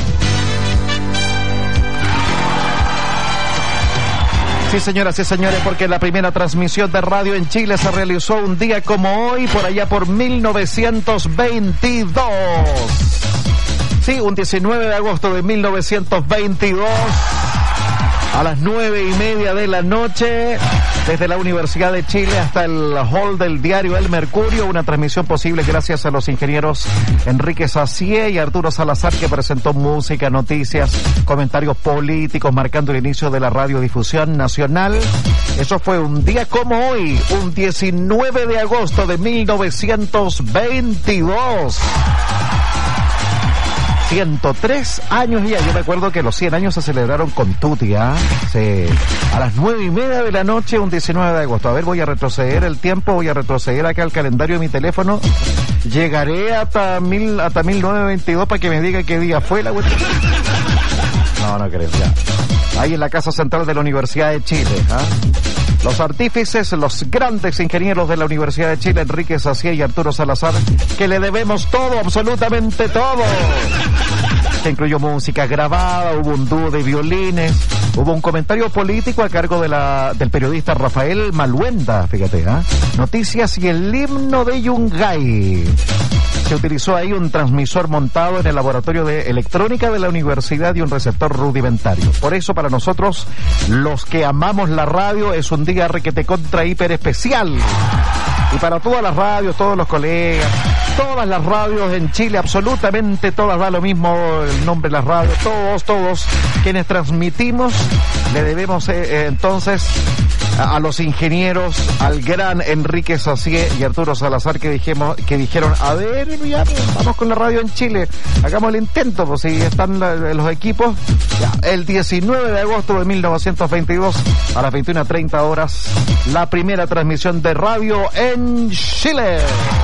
Sí, señoras y señores, porque la primera transmisión de radio en Chile se realizó un día como hoy, por allá por mil novecientos veintidós. Sí, un diecinueve de agosto de mil novecientos veintidós. A las nueve y media de la noche, desde la Universidad de Chile hasta el hall del diario El Mercurio, una transmisión posible gracias a los ingenieros Enrique Sacié y Arturo Salazar, que presentó música, noticias, comentarios políticos, marcando el inicio de la radiodifusión nacional. Eso fue un día como hoy, un diecinueve de agosto de mil novecientos veintidós. ciento tres años ya. Yo me acuerdo que los cien años se celebraron con Tuti, ¿ah? Sí. A las nueve y media de la noche, un diecinueve de agosto. A ver, voy a retroceder el tiempo, voy a retroceder acá al calendario de mi teléfono. Llegaré hasta mil, hasta mil novecientos veintidós para que me diga qué día fue la cuestión. No, no creo, ya. Ahí en la Casa Central de la Universidad de Chile, ¿ah? Los artífices, los grandes ingenieros de la Universidad de Chile, Enrique Sacié y Arturo Salazar, que le debemos todo, absolutamente todo. que incluyó música grabada, hubo un dúo de violines, hubo un comentario político a cargo de la, del periodista Rafael Maluenda, fíjate, ¿eh? Noticias y el himno de Yungay. Se utilizó ahí un transmisor montado en el laboratorio de electrónica de la universidad y un receptor rudimentario. Por eso para nosotros, los que amamos la radio, es un día requete contra hiper especial. Y para todas las radios, todos los colegas, todas las radios en Chile, absolutamente todas, da lo mismo el nombre de las radios, todos, todos quienes transmitimos, le debemos eh, eh, entonces a, a los ingenieros, al gran Enrique Sacié y Arturo Salazar, que dijimos, que dijeron, a ver, ya, vamos con la radio en Chile, hagamos el intento, pues si están la, los equipos. Ya, el diecinueve de agosto de mil novecientos veintidós a las veintiuna treinta horas, la primera transmisión de radio en Chile.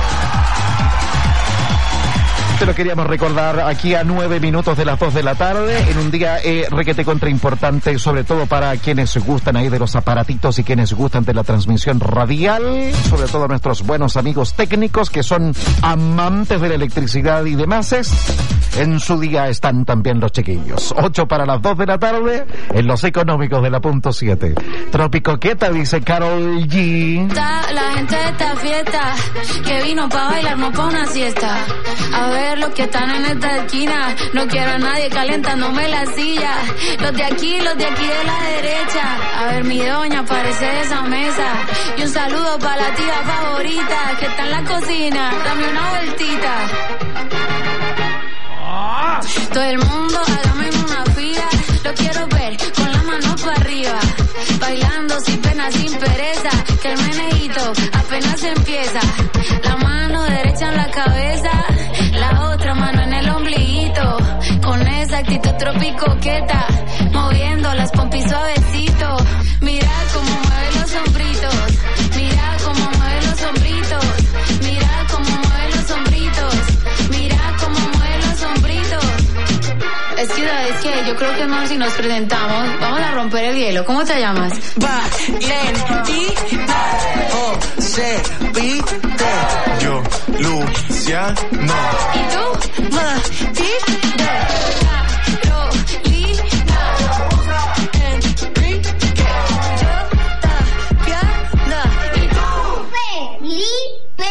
Te lo queríamos recordar aquí a nueve minutos de las dos de la tarde, en un día eh, requete contra importante, sobre todo para quienes gustan ahí de los aparatitos y quienes gustan de la transmisión radial, sobre todo nuestros buenos amigos técnicos que son amantes de la electricidad y demás. En su día están también los chiquillos. Ocho para las dos de la tarde en los económicos de la punto siete. Tropicoqueta, dice Carol G. La gente de esta fiesta que vino pa' bailar, no pa' una siesta. A ver los que están en esta esquina, no quiero a nadie calentándome la silla. Los de aquí, los de aquí de la derecha. A ver mi doña, aparece de esa mesa. Y un saludo para la tía favorita que está en la cocina. Dame una vueltita. Todo el mundo hágame una fila, lo quiero ver con la mano para arriba, bailando sin pena, sin pereza, que el menejito apenas empieza. La mano derecha en la cabeza, la otra mano en el ombliguito, con esa actitud tropicoqueta, moviendo las pompis suavecito. Mira cómo mueve los hombritos, mira cómo mueve los hombritos, mira cómo mueve los hombritos, mira cómo mueve los hombritos. Es que, es que yo creo que es mejor si nos presentamos. Vamos a romper el hielo. ¿Cómo te llamas? Valentina Josepita. Yo, Luciano. ¿Y tú? Matilde. Carolina. Enrique. Yo, Tatiana. ¿Y tú? Felipe.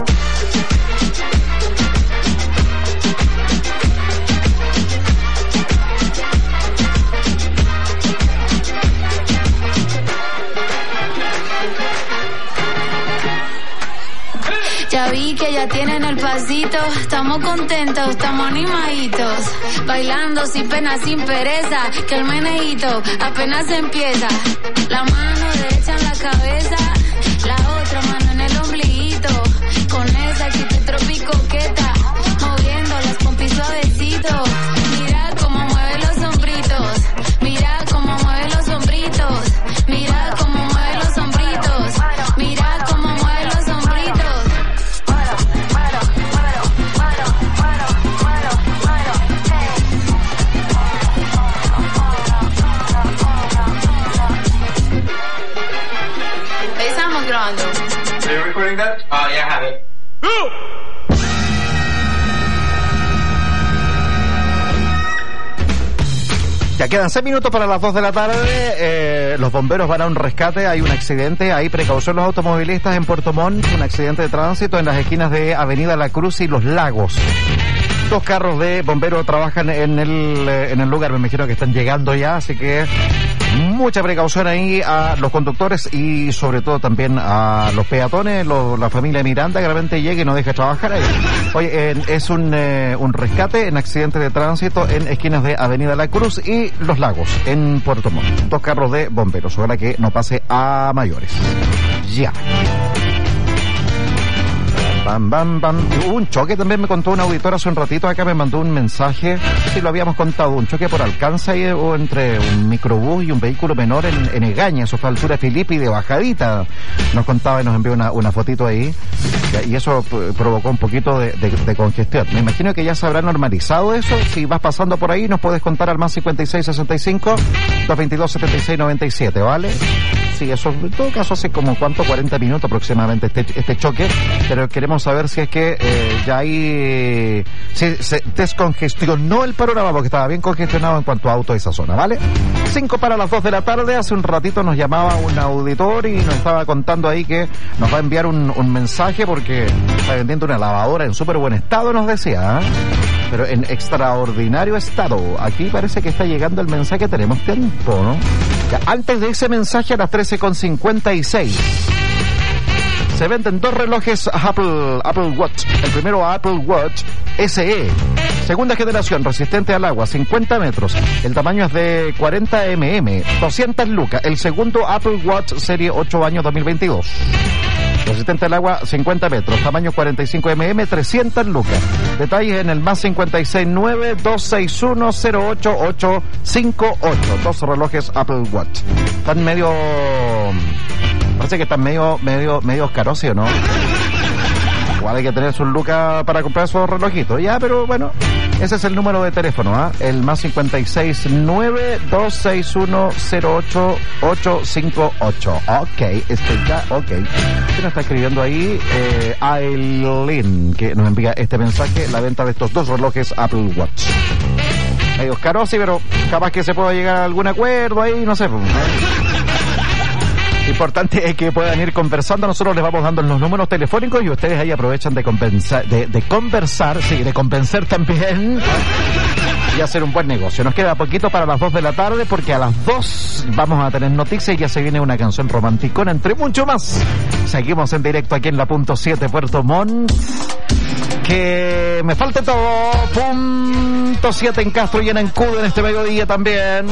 Ya vi que ya tienen el pasito, estamos contentos, estamos animaditos, bailando sin pena, sin pereza, que el menejito apenas empieza. La mano derecha en la cabeza, la otra mano en el ombliguito, con esa actitud tropicoqueta, moviendo las pompis suavecito. Mira cómo mueve los hombritos, mira cómo mueve los hombritos, mira cómo mueve los hombritos, mira cómo mueve los hombritos. Estamos grabando. Are you recording that? Oh, yeah, I have it. Ya quedan seis minutos para las dos de la tarde. Eh, los bomberos van a un rescate. Hay un accidente. Hay precaución los automovilistas en Puerto Montt. Un accidente de tránsito en las esquinas de Avenida La Cruz y Los Lagos. Dos carros de bomberos trabajan en el, en el lugar. Me imagino que están llegando ya. Así que mucha precaución ahí a los conductores y sobre todo también a los peatones, lo, la familia Miranda, que realmente llegue y no deje trabajar ahí. Oye, eh, es un, eh, un rescate en accidente de tránsito en esquinas de Avenida La Cruz y Los Lagos, en Puerto Montt. Dos carros de bomberos, ojalá que no pase a mayores. Ya. Bam, bam, bam. Hubo un choque, también me contó un auditor hace un ratito, acá me mandó un mensaje, si lo habíamos contado, un choque por alcance ahí, o entre un microbús y un vehículo menor en, en Egaña, eso fue a altura de Filipe y de bajadita, nos contaba y nos envió una, una fotito ahí, y eso provocó un poquito de, de, de congestión. Me imagino que ya se habrá normalizado eso. Si vas pasando por ahí, nos puedes contar al más cincuenta y seis sesenta y cinco, doscientos veintidós setenta y seis noventa y siete, ¿vale? Si sí, eso en todo caso hace como cuánto, cuarenta minutos aproximadamente este, este choque, pero queremos saber si es que eh, ya hay, si se descongestionó el panorama, porque estaba bien congestionado en cuanto a autos de esa zona, ¿vale? Cinco para las dos de la tarde, hace un ratito nos llamaba un auditor y nos estaba contando ahí que nos va a enviar un, un mensaje porque está vendiendo una lavadora en súper buen estado, nos decía, ¿eh? Pero en extraordinario estado. Aquí parece que está llegando el mensaje, tenemos tiempo, ¿no? Ya, antes de ese mensaje, a las trece con cincuenta y seis, se venden dos relojes Apple, Apple Watch. El primero Apple Watch S E, segunda generación, resistente al agua, cincuenta metros. El tamaño es de cuarenta milímetros, doscientas lucas. El segundo Apple Watch serie ocho años dos mil veintidós. Resistente al agua, cincuenta metros, tamaño cuarenta y cinco milímetros, trescientas lucas. Detalles en el más cincuenta y seis nueve dos seis uno cero ocho ocho cinco ocho. Dos relojes Apple Watch. Están medio... Parece que están medio, medio, medio caros, ¿sí o no? Igual hay que tener sus lucas para comprar esos relojitos. Ya, pero bueno, ese es el número de teléfono, ¿ah? ¿eh? El más cincuenta y seis nueve dos seis uno cero ocho ocho cinco ocho. Ok, estoy ya, ok. ¿Quién nos está escribiendo ahí? Eh, Aileen, que nos envía este mensaje, la venta de estos dos relojes Apple Watch. Medios caros, sí, pero capaz que se pueda llegar a algún acuerdo ahí, no sé. Importante es que puedan ir conversando. Nosotros les vamos dando los números telefónicos y ustedes ahí aprovechan de compensar, de, de conversar, sí, de compensar también y hacer un buen negocio. Nos queda poquito para las dos de la tarde, porque a las dos vamos a tener noticias y ya se viene una canción romanticona, entre mucho más. Seguimos en directo aquí en la punto siete Puerto Montt. Que me falte todo. Punto siete en Castro y en Ancudo en este mediodía también.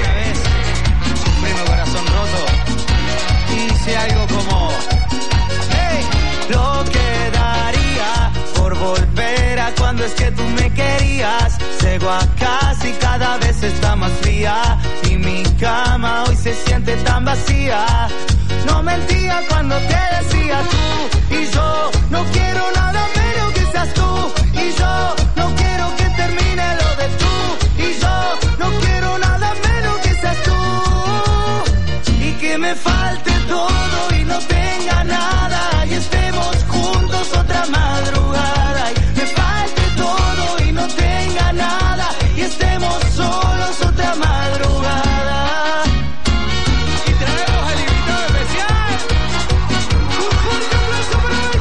Dice algo como, hey, lo que daría por volver a cuando es que tú me querías. Llego a casa y cada vez está más fría y mi cama hoy se siente tan vacía. No mentía cuando te decía tú y yo no quiero nada menos que seas tú y yo no quiero que termine lo de tú y yo no quiero nada menos que seas tú y que me falte todo y no tenga nada y estemos juntos otra madrugada y me falte todo y no tenga nada y estemos solos otra madrugada y traemos el invitado especial, un fuerte aplauso para el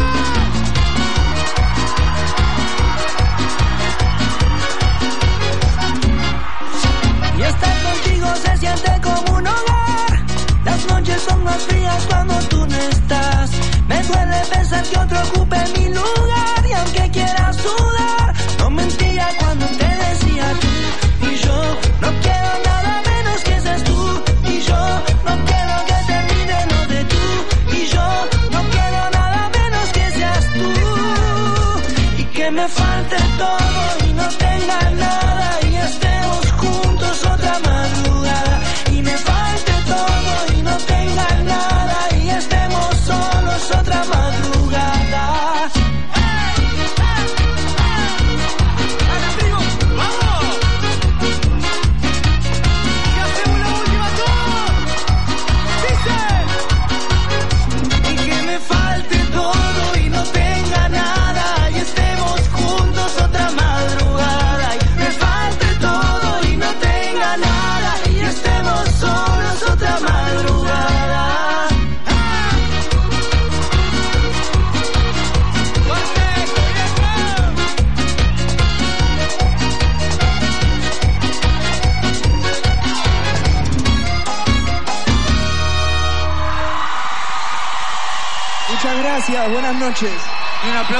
invitado. Y estar contigo se siente como un hogar. Las noches son más frías cuando tú no estás. Me duele pensar que otro ocupe mi lugar y aunque quiera sudar, no mentía cuando te decía tú y yo no quiero nada menos que seas tú y yo no quiero que termine lo de tú y yo no quiero nada menos que seas tú y que me falte todo y no tenga nada y estemos juntos otra madrugada y me falte todo y no tenga nada y estemos solos otra madrugada. ¡Vamos! Y hacemos la última tour. Dice. Y que me falte todo y no tenga nada y estemos juntos otra madrugada y me falte todo y no tenga nada y estemos solos otra madrugada. Muchas gracias, buenas noches. Y un aplauso.